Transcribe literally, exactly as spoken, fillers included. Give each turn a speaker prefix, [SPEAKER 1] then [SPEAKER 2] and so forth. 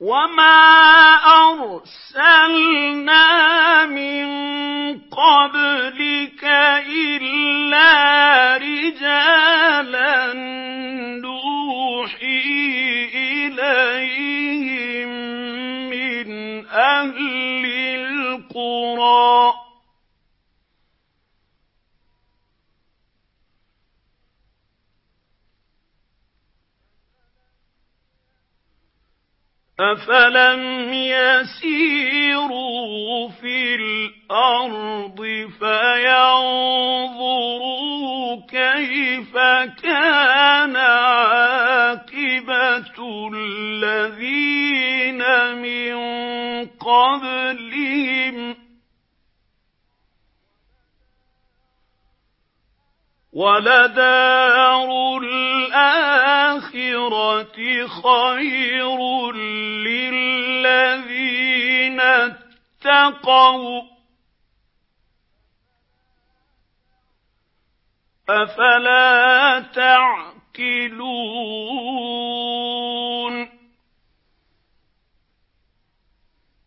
[SPEAKER 1] وَمَا أَرْسَلْنَا مِن قَبْلِكَ إِلَّا رِجَالًا نُّوحِي إِلَيْهِم مِّنْ أَهْلِ الْقُرَىٰ ۗ أَفَلَمْ يَسِيرُوا فِي الْأَرْضِ فَيَنظُرُوا كَيْفَ كَانَ عَاقِبَةُ الَّذِينَ مِن قَبْلِهِمْ ۚ وَلَدَارُ الْآخِرَةِ خَيْرٌ لِّلَّذِينَ اتَّقَوْا ۗ أَفَلَا تَعْقِلُونَ